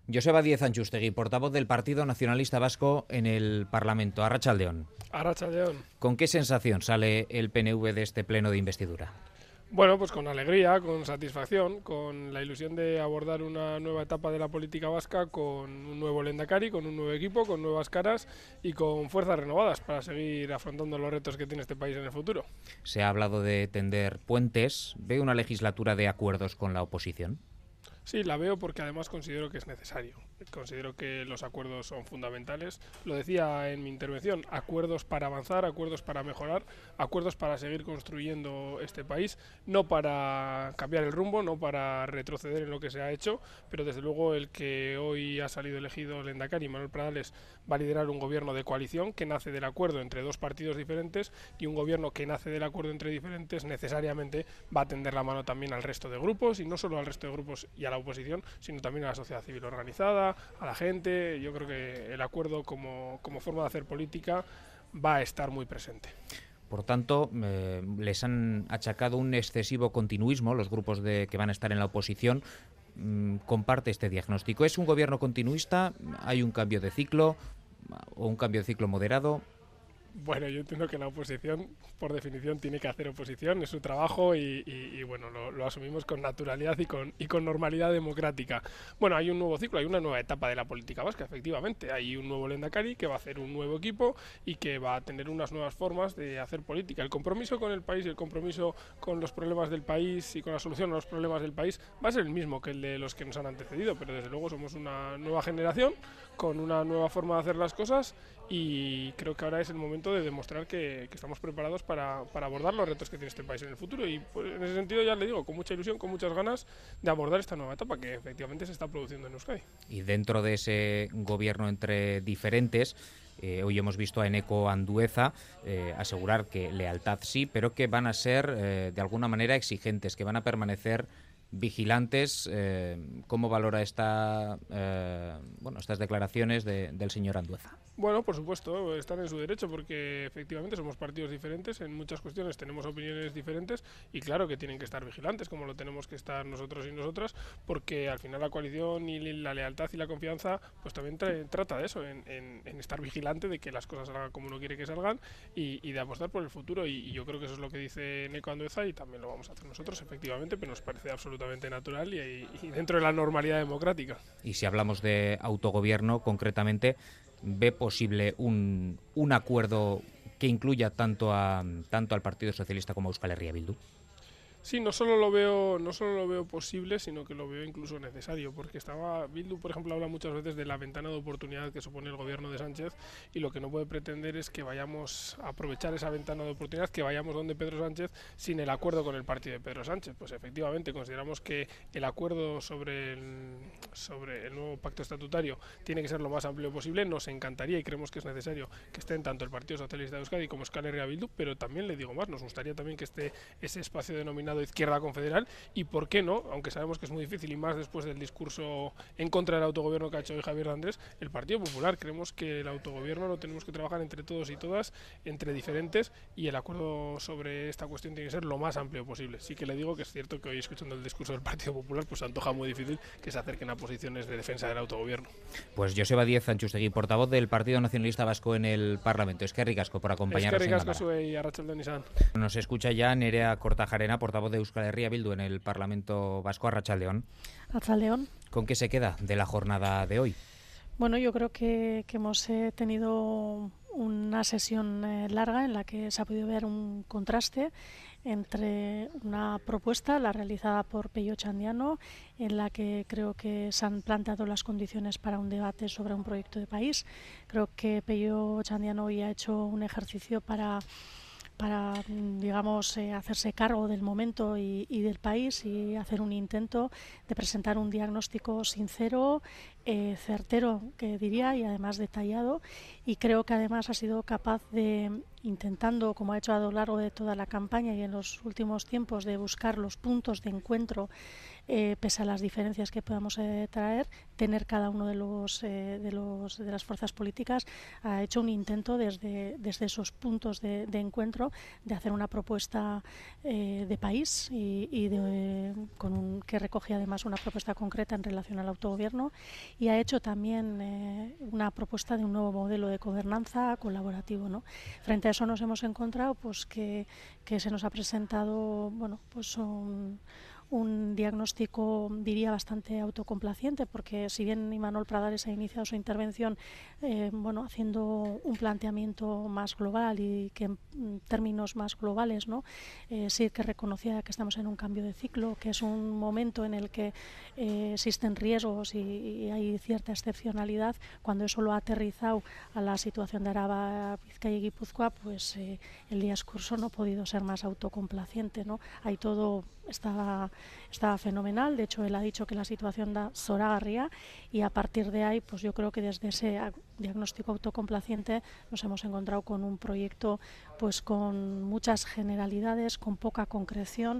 Joseba Díez Antxustegui, portavoz del Partido Nacionalista Vasco en el Parlamento. Arratsaldeon. Arratsaldeon. ¿Con qué sensación sale el PNV de este pleno de investidura? Bueno, pues con alegría, con satisfacción, con la ilusión de abordar una nueva etapa de la política vasca con un nuevo lehendakari, con un nuevo equipo, con nuevas caras y con fuerzas renovadas para seguir afrontando los retos que tiene este país en el futuro. Se ha hablado de tender puentes. ¿Ve una legislatura de acuerdos con la oposición? Sí, la veo porque además considero que es necesario. Considero que los acuerdos son fundamentales. Lo decía en mi intervención, acuerdos para avanzar, acuerdos para mejorar, acuerdos para seguir construyendo este país, no para cambiar el rumbo, no para retroceder en lo que se ha hecho, pero desde luego el que hoy ha salido elegido el lehendakari, Manuel Pradales, va a liderar un gobierno de coalición que nace del acuerdo entre dos partidos diferentes, y un gobierno que nace del acuerdo entre diferentes necesariamente va a tender la mano también al resto de grupos, y no solo al resto de grupos y a la oposición, sino también a la sociedad civil organizada, a la gente. Yo creo que el acuerdo como forma de hacer política va a estar muy presente. Por tanto, les han achacado un excesivo continuismo los grupos que van a estar en la oposición. ¿Comparte este diagnóstico? ¿Es un gobierno continuista? ¿Hay un cambio de ciclo o un cambio de ciclo moderado? Bueno, yo entiendo que la oposición, por definición, tiene que hacer oposición, es su trabajo y bueno, lo asumimos con naturalidad y con normalidad democrática. Bueno, hay un nuevo ciclo, hay una nueva etapa de la política vasca, efectivamente. Hay un nuevo lehendakari que va a hacer un nuevo equipo y que va a tener unas nuevas formas de hacer política. El compromiso con el país y el compromiso con los problemas del país y con la solución a los problemas del país va a ser el mismo que el de los que nos han antecedido, pero desde luego somos una nueva generación con una nueva forma de hacer las cosas, y creo que ahora es el momento de demostrar que estamos preparados para abordar los retos que tiene este país en el futuro, y pues, en ese sentido ya le digo, con mucha ilusión, con muchas ganas de abordar esta nueva etapa que efectivamente se está produciendo en Euskadi. Y dentro de ese gobierno entre diferentes, hoy hemos visto a Eneko Andueza asegurar que lealtad sí, pero que van a ser de alguna manera exigentes, que van a permanecer vigilantes. ¿Cómo valora estas declaraciones del señor Andueza? Bueno, por supuesto, están en su derecho porque efectivamente somos partidos diferentes, en muchas cuestiones tenemos opiniones diferentes y claro que tienen que estar vigilantes, como lo tenemos que estar nosotros y nosotras, porque al final la coalición y la lealtad y la confianza pues también trata de eso, en estar vigilante de que las cosas salgan como uno quiere que salgan y de apostar por el futuro, y yo creo que eso es lo que dice Eneko Andueza y también lo vamos a hacer nosotros, efectivamente, pero nos parece absolutamente natural y dentro de la normalidad democrática. Y si hablamos de autogobierno concretamente, ¿ve posible un acuerdo que incluya tanto al Partido Socialista como a Euskal Herria Bildu? Sí, no solo lo veo posible, sino que lo veo incluso necesario, porque Bildu, por ejemplo, habla muchas veces de la ventana de oportunidad que supone el gobierno de Sánchez, y lo que no puede pretender es que vayamos a aprovechar esa ventana de oportunidad, que vayamos donde Pedro Sánchez sin el acuerdo con el partido de Pedro Sánchez. Pues efectivamente consideramos que el acuerdo sobre el nuevo pacto estatutario tiene que ser lo más amplio posible. Nos encantaría y creemos que es necesario que estén tanto el Partido Socialista de Euskadi como Euskal Herria Bildu, pero también le digo más, nos gustaría también que esté ese espacio denominado Izquierda Confederal, y por qué no, aunque sabemos que es muy difícil y más después del discurso en contra del autogobierno que ha hecho hoy Javier Andrés, el Partido Popular. Creemos que el autogobierno lo tenemos que trabajar entre todos y todas, entre diferentes, y el acuerdo sobre esta cuestión tiene que ser lo más amplio posible. Sí que le digo que es cierto que hoy, escuchando el discurso del Partido Popular, pues se antoja muy difícil que se acerquen a posiciones de defensa del autogobierno. Pues Joseba Díez Antxustegui, portavoz del Partido Nacionalista Vasco en el Parlamento. Eskerrik asko por acompañarnos. Eskerrik asko zuei, arratsaldeon izan. Nos escucha ya Nerea Kortajarena, portavoz de Euskal Herria Bildu en el Parlamento Vasco. Arratsaldeon. Arratsaldeon. ¿Con qué se queda de la jornada de hoy? Bueno, yo creo que hemos tenido una sesión larga en la que se ha podido ver un contraste entre una propuesta, la realizada por Peio Otxandiano, en la que creo que se han planteado las condiciones para un debate sobre un proyecto de país. Creo que Peio Otxandiano hoy ha hecho un ejercicio para digamos, hacerse cargo del momento y del país, y hacer un intento de presentar un diagnóstico sincero, certero, que diría, y además detallado, y creo que además ha sido capaz de, intentando, como ha hecho a lo largo de toda la campaña y en los últimos tiempos, de buscar los puntos de encuentro, pese a las diferencias que podamos traer, tener cada uno de las fuerzas políticas, ha hecho un intento desde esos puntos de encuentro de hacer una propuesta de país que recogía además una propuesta concreta en relación al autogobierno, y ha hecho también una propuesta de un nuevo modelo de gobernanza colaborativo, ¿no? Frente a eso nos hemos encontrado pues que se nos ha presentado pues un diagnóstico, diría, bastante autocomplaciente, porque si bien Imanol Pradales ha iniciado su intervención haciendo un planteamiento más global y que en términos más globales, ¿no? Sí que reconocía que estamos en un cambio de ciclo, que es un momento en el que existen riesgos y hay cierta excepcionalidad. Cuando eso lo ha aterrizado a la situación de Araba, Vizcaya y Guipúzcoa, pues el discurso no ha podido ser más autocomplaciente, ¿no? Hay todo estaba fenomenal. De hecho, él ha dicho que la situación da zoragarria, y a partir de ahí, pues yo creo que desde ese diagnóstico autocomplaciente nos hemos encontrado con un proyecto pues con muchas generalidades, con poca concreción,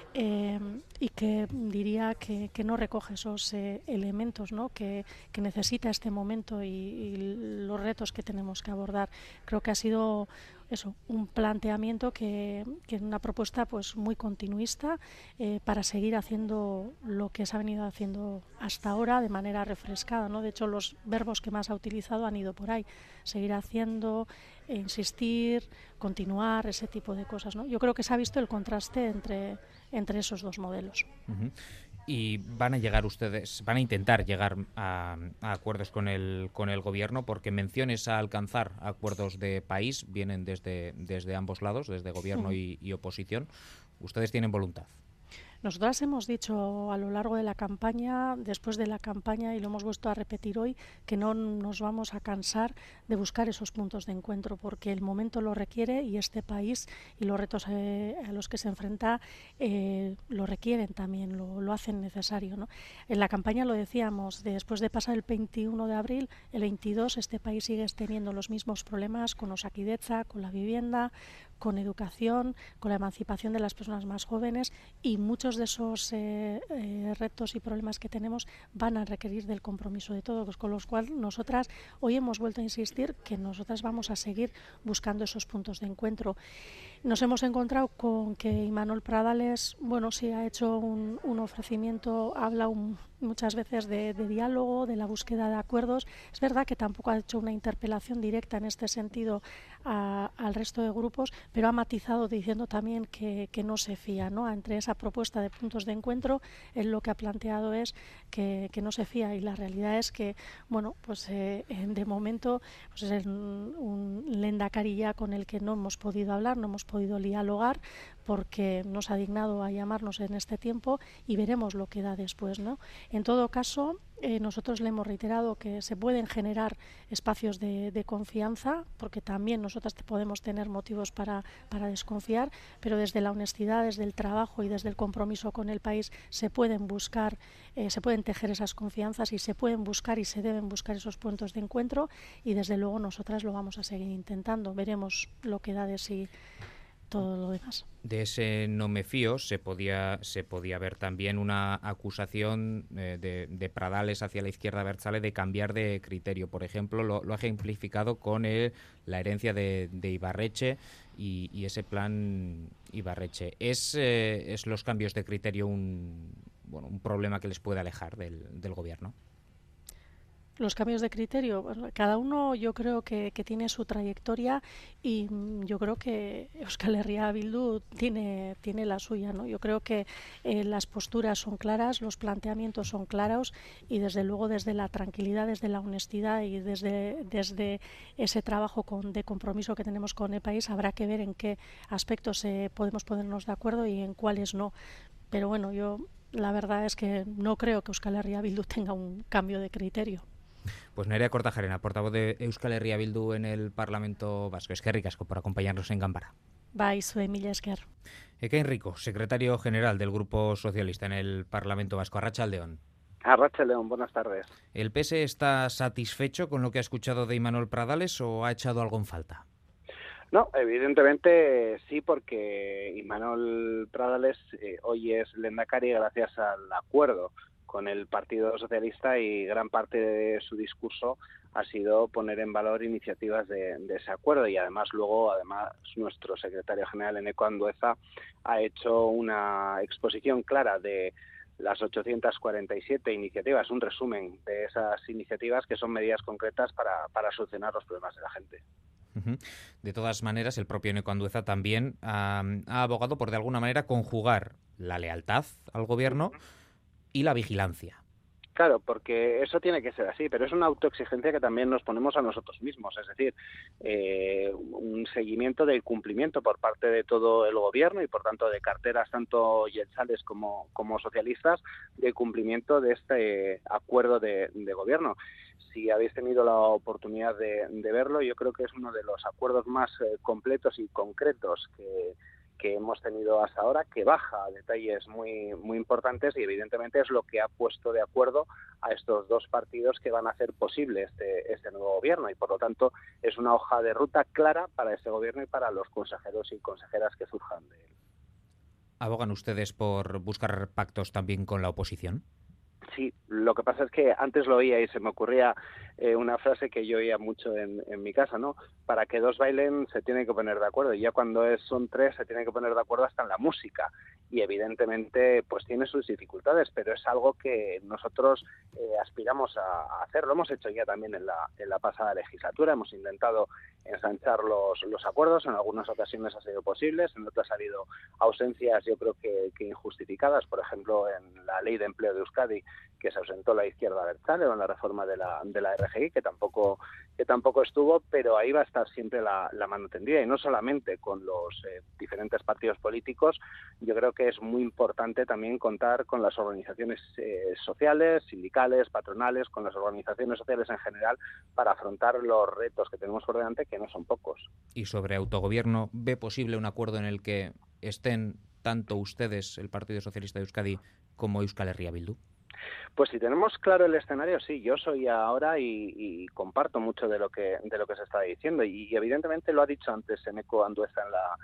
y que diría que no recoge esos elementos, ¿no? que necesita este momento y los retos que tenemos que abordar. Creo que ha sido eso, un planteamiento que una propuesta pues muy continuista, para seguir haciendo lo que se ha venido haciendo hasta ahora de manera refrescada, ¿no? De hecho, los verbos que más ha utilizado han ido por ahí: seguir haciendo, insistir, continuar, ese tipo de cosas, ¿no? Yo creo que se ha visto el contraste entre esos dos modelos. Uh-huh. Y van a intentar llegar a acuerdos con el gobierno, porque menciones a alcanzar acuerdos de país vienen desde ambos lados, desde gobierno y oposición. ¿Ustedes tienen voluntad? Nosotras hemos dicho a lo largo de la campaña, después de la campaña, y lo hemos vuelto a repetir hoy, que no nos vamos a cansar de buscar esos puntos de encuentro, porque el momento lo requiere y este país y los retos a los que se enfrenta lo requieren también, lo hacen necesario, ¿no? En la campaña lo decíamos, después de pasar el 21 de abril, el 22 este país sigue teniendo los mismos problemas con Osakidetza, con la vivienda, con educación, con la emancipación de las personas más jóvenes, y muchos de esos retos y problemas que tenemos van a requerir del compromiso de todos, con los cuales nosotras hoy hemos vuelto a insistir que nosotras vamos a seguir buscando esos puntos de encuentro. Nos hemos encontrado con que Imanol Pradales, sí ha hecho un ofrecimiento, ha hablado muchas veces de diálogo, de la búsqueda de acuerdos. Es verdad que tampoco ha hecho una interpelación directa en este sentido al resto de grupos, pero ha matizado diciendo también que no se fía, ¿no? Entre esa propuesta de puntos de encuentro, él lo que ha planteado es que no se fía, y la realidad es que, de momento pues es un lehendakari ya con el que no hemos podido hablar, no hemos podido dialogar, porque nos ha dignado a llamarnos en este tiempo, y veremos lo que da después, ¿no? En todo caso, nosotros le hemos reiterado que se pueden generar espacios de confianza, porque también nosotras podemos tener motivos para desconfiar, pero desde la honestidad, desde el trabajo y desde el compromiso con el país se pueden buscar, se pueden tejer esas confianzas, y se pueden buscar y se deben buscar esos puntos de encuentro, y desde luego nosotras lo vamos a seguir intentando. Veremos lo que da de sí todo lo demás. De ese no me fío se podía ver también una acusación de Pradales hacia la izquierda abertzale de cambiar de criterio. Por ejemplo, lo ha ejemplificado con la herencia de Ibarretxe y ese plan Ibarretxe. ¿Es los cambios de criterio un problema que les puede alejar del gobierno? Los cambios de criterio, cada uno yo creo que tiene su trayectoria, y yo creo que Euskal Herria Bildu tiene la suya, ¿no? Yo creo que las posturas son claras, los planteamientos son claros, y desde luego desde la tranquilidad, desde la honestidad y desde ese trabajo de compromiso que tenemos con el país, habrá que ver en qué aspectos podemos ponernos de acuerdo y en cuáles no. Pero bueno, yo la verdad es que no creo que Euskal Herria Bildu tenga un cambio de criterio. Pues Nerea Kortajarena, portavoz de Euskal Herria Bildu en el Parlamento Vasco. Eskerrik asko por acompañarnos en Ganbara. Bai, zue mila esker. Ekain Rico, secretario general del Grupo Socialista en el Parlamento Vasco. Arratsaldeon. Arratsaldeon, buenas tardes. ¿El PS está satisfecho con lo que ha escuchado de Imanol Pradales o ha echado algo en falta? No, evidentemente sí, porque Imanol Pradales hoy es lehendakari gracias al acuerdo con el Partido Socialista, y gran parte de su discurso ha sido poner en valor iniciativas de ese acuerdo, y además nuestro secretario general Eneko Andueza ha hecho una exposición clara de las 847 iniciativas, un resumen de esas iniciativas que son medidas concretas para solucionar los problemas de la gente. De todas maneras, el propio Eneko Andueza también ha abogado por, de alguna manera, conjugar la lealtad al gobierno y la vigilancia. Claro, porque eso tiene que ser así, pero es una autoexigencia que también nos ponemos a nosotros mismos, es decir, un seguimiento del cumplimiento por parte de todo el gobierno y por tanto de carteras tanto yeltsales como socialistas del cumplimiento de este acuerdo de gobierno. Si habéis tenido la oportunidad de verlo, yo creo que es uno de los acuerdos más completos y concretos que hemos tenido hasta ahora, que baja a detalles muy importantes y evidentemente es lo que ha puesto de acuerdo a estos dos partidos que van a hacer posible este nuevo gobierno y por lo tanto es una hoja de ruta clara para este gobierno y para los consejeros y consejeras que surjan de él. ¿Abogan ustedes por buscar pactos también con la oposición? Sí, lo que pasa es que antes lo oía y se me ocurría una frase que yo oía mucho en mi casa, ¿no? Para que dos bailen se tienen que poner de acuerdo y ya cuando son tres se tienen que poner de acuerdo hasta en la música y evidentemente pues tiene sus dificultades, pero es algo que nosotros aspiramos a hacer. Lo hemos hecho ya también en la pasada legislatura, hemos intentado ensanchar los acuerdos, en algunas ocasiones ha sido posible, en otras ha habido ausencias yo creo que injustificadas, por ejemplo en la Ley de Empleo de Euskadi que se ausentó la izquierda abertzale o en la reforma de la RGI que tampoco estuvo, pero ahí va a estar siempre la mano tendida y no solamente con los diferentes partidos políticos. Yo creo que es muy importante también contar con las organizaciones sociales, sindicales, patronales, con las organizaciones sociales en general para afrontar los retos que tenemos por delante, que no son pocos. Y sobre autogobierno, ¿ve posible un acuerdo en el que estén tanto ustedes, el Partido Socialista de Euskadi, como Euskal Herria Bildu? Pues si tenemos claro el escenario, sí, yo soy ahora y comparto mucho de lo que se está diciendo y evidentemente lo ha dicho antes Eneko Andueza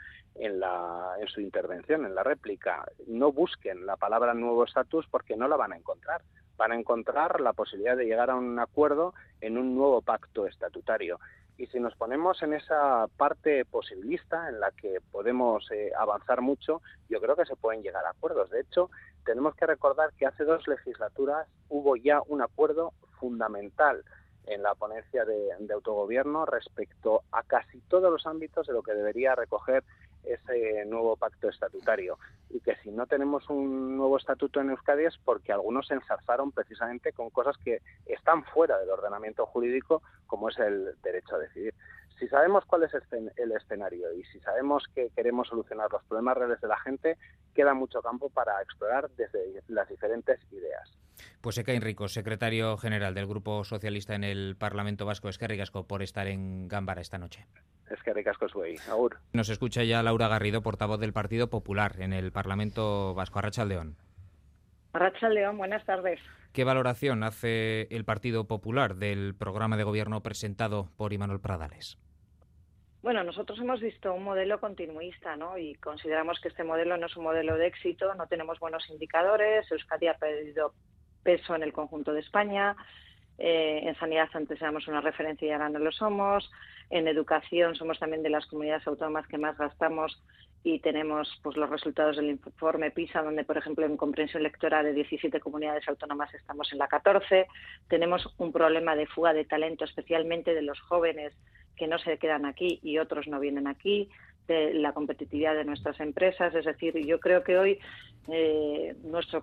en su intervención, en la réplica. No busquen la palabra nuevo estatus porque no la van a encontrar. Van a encontrar la posibilidad de llegar a un acuerdo en un nuevo pacto estatutario. Y si nos ponemos en esa parte posibilista en la que podemos avanzar mucho, yo creo que se pueden llegar a acuerdos. De hecho, tenemos que recordar que hace 2 legislaturas hubo ya un acuerdo fundamental en la ponencia de autogobierno respecto a casi todos los ámbitos de lo que debería recoger ese nuevo pacto estatutario y que si no tenemos un nuevo estatuto en Euskadi es porque algunos se enzarzaron precisamente con cosas que están fuera del ordenamiento jurídico como es el derecho a decidir. Si sabemos cuál es el escenario y si sabemos que queremos solucionar los problemas reales de la gente, queda mucho campo para explorar desde las diferentes ideas. Pues Ekain Rico, secretario general del Grupo Socialista en el Parlamento Vasco, eskerrik asko por estar en Ganbara esta noche. Eskerrik asko zuei. Agur. Nos escucha ya Laura Garrido, portavoz del Partido Popular en el Parlamento Vasco. Arratsaldeon. Arratsaldeon, buenas tardes. ¿Qué valoración hace el Partido Popular del programa de gobierno presentado por Imanol Pradales? Bueno, nosotros hemos visto un modelo continuista, ¿no? Y consideramos que este modelo no es un modelo de éxito, no tenemos buenos indicadores, Euskadi ha perdido peso en el conjunto de España, en sanidad antes éramos una referencia y ahora no lo somos, en educación somos también de las comunidades autónomas que más gastamos y tenemos pues los resultados del informe PISA, donde por ejemplo en comprensión lectora de 17 comunidades autónomas estamos en la 14, tenemos un problema de fuga de talento, especialmente de los jóvenes que no se quedan aquí y otros no vienen aquí, de la competitividad de nuestras empresas. Es decir, yo creo que hoy nuestro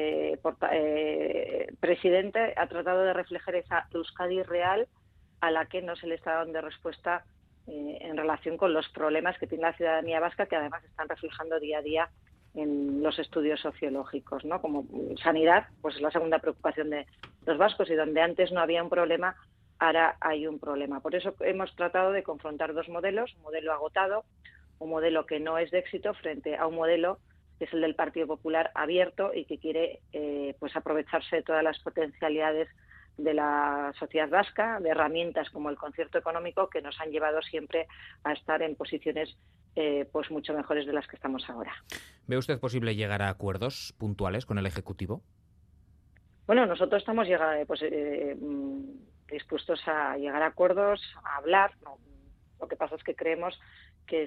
presidente ha tratado de reflejar esa Euskadi real a la que no se le está dando respuesta en relación con los problemas que tiene la ciudadanía vasca, que además están reflejando día a día en los estudios sociológicos, ¿no? Como sanidad, pues es la segunda preocupación de los vascos, y donde antes no había un problema, ahora hay un problema. Por eso hemos tratado de confrontar dos modelos, un modelo agotado, un modelo que no es de éxito, frente a un modelo que es el del Partido Popular abierto y que quiere pues aprovecharse de todas las potencialidades de la sociedad vasca, de herramientas como el concierto económico, que nos han llevado siempre a estar en posiciones pues mucho mejores de las que estamos ahora. ¿Ve usted posible llegar a acuerdos puntuales con el Ejecutivo? Bueno, nosotros estamos dispuestos a llegar a acuerdos, a hablar. No, lo que pasa es que creemos que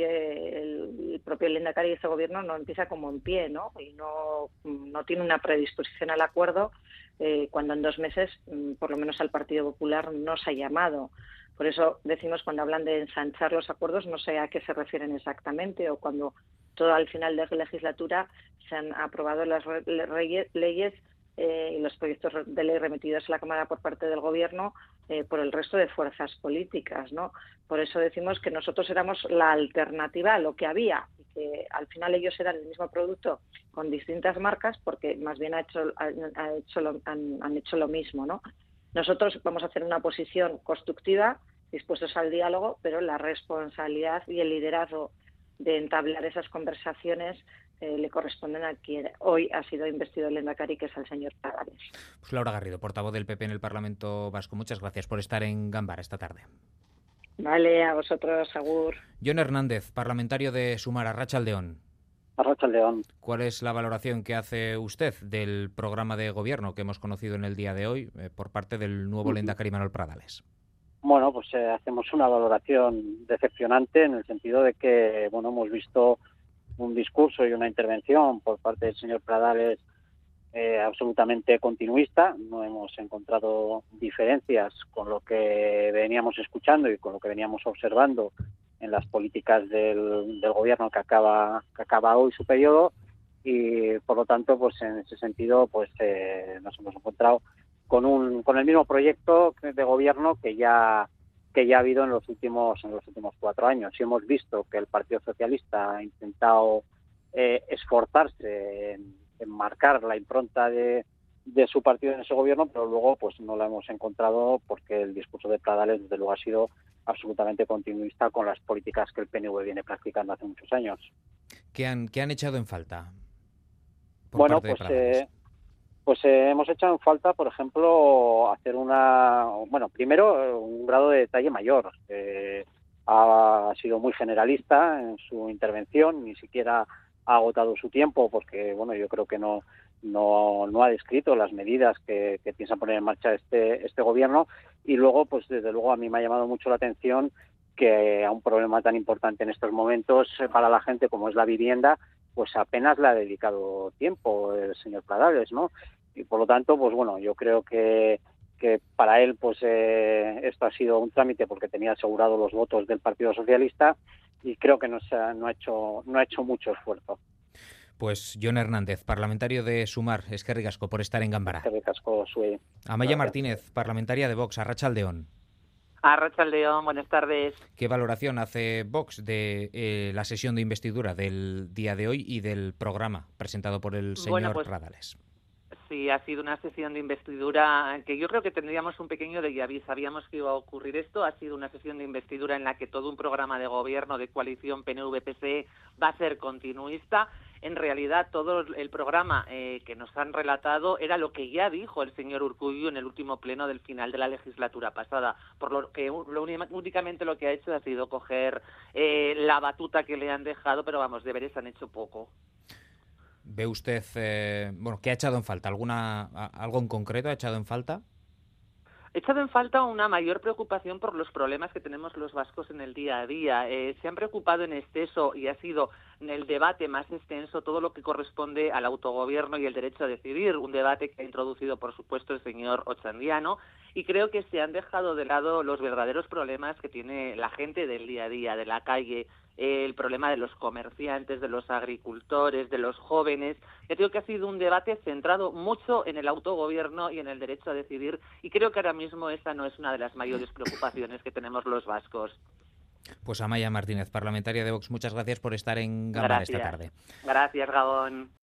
el propio Lehendakari y este gobierno no empieza como en pie, ¿no? Y no tiene una predisposición al acuerdo cuando en 2 meses, por lo menos al Partido Popular, no se ha llamado. Por eso decimos, cuando hablan de ensanchar los acuerdos, no sé a qué se refieren exactamente, o cuando todo al final de la legislatura se han aprobado las leyes y los proyectos de ley remitidos a la Cámara por parte del Gobierno por el resto de fuerzas políticas, ¿no? Por eso decimos que nosotros éramos la alternativa a lo que había, y que al final ellos eran el mismo producto con distintas marcas, porque más bien han hecho lo mismo, ¿no? Nosotros vamos a hacer una posición constructiva, dispuestos al diálogo, pero la responsabilidad y el liderazgo de entablar esas conversaciones le corresponden a quien hoy ha sido investido el Lehendakari, que es el señor Pradales. Pues Laura Garrido, portavoz del PP en el Parlamento Vasco, muchas gracias por estar en Gambara esta tarde. Vale, a vosotros, agur. Jon Hernández, parlamentario de Sumar, Arratsaldeon. Arratsaldeon. ¿Cuál es la valoración que hace usted del programa de gobierno que hemos conocido en el día de hoy por parte del nuevo Lehendakari Imanol Pradales? Bueno, pues hacemos una valoración decepcionante, en el sentido de que, bueno, hemos visto un discurso y una intervención por parte del señor Pradales absolutamente continuista. No hemos encontrado diferencias con lo que veníamos escuchando y con lo que veníamos observando en las políticas del gobierno que acaba hoy su periodo, y por lo tanto, pues en ese sentido, pues nos hemos encontrado con el mismo proyecto de gobierno que ya ha habido en los últimos 4 años. Y hemos visto que el Partido Socialista ha intentado esforzarse en marcar la impronta de su partido en ese gobierno, pero luego pues no la hemos encontrado, porque el discurso de Pradales desde luego ha sido absolutamente continuista con las políticas que el PNV viene practicando hace muchos años. ¿Qué han echado en falta? Bueno, pues hemos echado en falta, por ejemplo, hacer primero un grado de detalle mayor. Ha sido muy generalista en su intervención, ni siquiera ha agotado su tiempo, porque bueno, yo creo que no ha descrito las medidas que piensa poner en marcha este gobierno. Y luego, pues desde luego a mí me ha llamado mucho la atención que a un problema tan importante en estos momentos para la gente como es la vivienda, pues apenas le ha dedicado tiempo el señor Pradales, ¿no? Y por lo tanto, pues bueno, yo creo que para él pues esto ha sido un trámite porque tenía asegurado los votos del Partido Socialista, y creo que no ha hecho mucho esfuerzo. Pues Jon Hernández, parlamentario de Sumar, eskerrik asko por estar en Gambara. Eskerrik asko zuei. Amaia Martínez, parlamentaria de Vox, Arratsaldeon. Arratsaldeon, buenas tardes. ¿Qué valoración hace Vox de la sesión de investidura del día de hoy y del programa presentado por el señor Pradales? Sí, ha sido una sesión de investidura que yo creo que tendríamos un pequeño déjà vu. Sabíamos que iba a ocurrir esto. Ha sido una sesión de investidura en la que todo un programa de gobierno de coalición PNV-PSE va a ser continuista. En realidad, todo el programa que nos han relatado era lo que ya dijo el señor Urkullu en el último pleno del final de la legislatura pasada, por lo que únicamente lo que ha hecho ha sido coger la batuta que le han dejado, pero vamos, deberes han hecho poco. ¿Ve usted, qué ha echado en falta? ¿Algo en concreto ha echado en falta? He echado en falta una mayor preocupación por los problemas que tenemos los vascos en el día a día. Se han preocupado en exceso, y ha sido en el debate más extenso, todo lo que corresponde al autogobierno y el derecho a decidir, un debate que ha introducido, por supuesto, el señor Otxandiano, y creo que se han dejado de lado los verdaderos problemas que tiene la gente del día a día, de la calle, el problema de los comerciantes, de los agricultores, de los jóvenes. Yo creo que ha sido un debate centrado mucho en el autogobierno y en el derecho a decidir, y creo que ahora mismo esa no es una de las mayores preocupaciones que tenemos los vascos. Pues Amaia Martínez, parlamentaria de Vox, muchas gracias por estar en Gambara esta tarde. Gracias, Gabón.